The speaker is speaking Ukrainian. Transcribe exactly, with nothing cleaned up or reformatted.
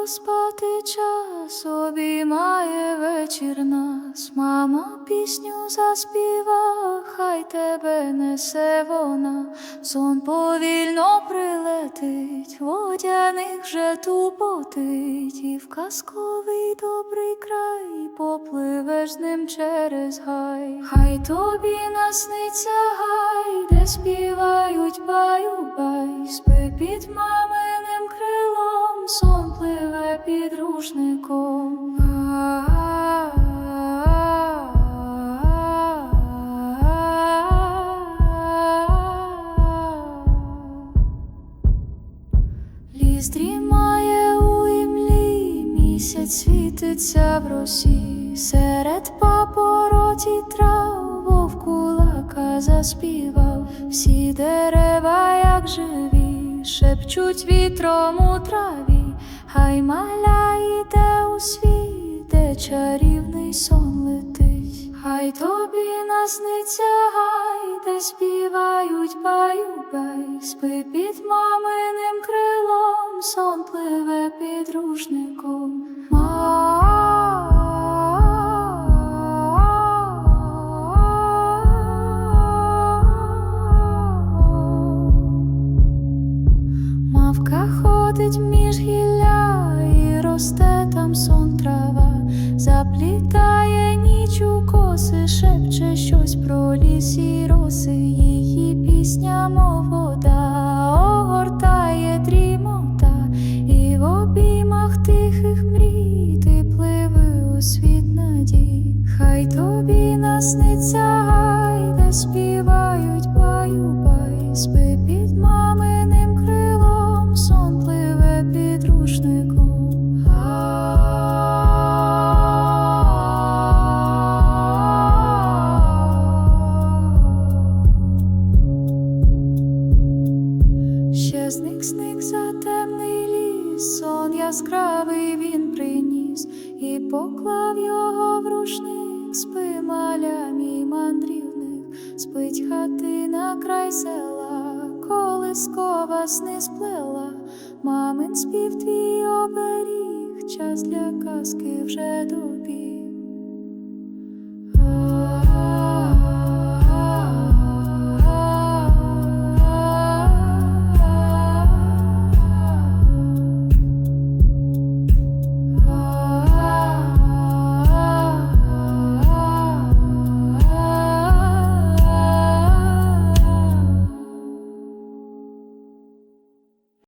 спати час, обіймає вечір нас. Мама пісню заспіва, хай тебе несе вона. Сон повільно прилетить, водяник вже тупотить, і в казковий добрий край попливеш з ним через гай. Хай тобі насниться гай, де співають баю-бай, спи під маминим крилом, сон пливе під рушником. Ліс дрімає у імлі, місяць світиться в росі, серед папороті трав вовкулака заспівав. Всі дерева, як живі, шепчуть вітром у траві, хай маля йде у світ, де чарівний сон летить. Хай тобі насниться гай, де співають баю-бай, спи під маминим крилом, сон пливе під рушником. Мавка ходить між гілля, і росте там сон трава, заплітає ніч у коси, шепче щось про ліс і роси. Її пісня, мов вода, огортає дрімота, і в обіймах тихих мрій ти пливи у світ надій. Хай тобі насниться гай, де співають баю-бай, спи під маминим крилом, сон пливе під рушником. Ще зник-зник за темний ліс, сон яскравий він приніс, і поклав його в рушник. Спи, маля, мій мандрівник, спить хатина край села, колискова сни сплела. Мамин спів твій оберіг, час для казки вже до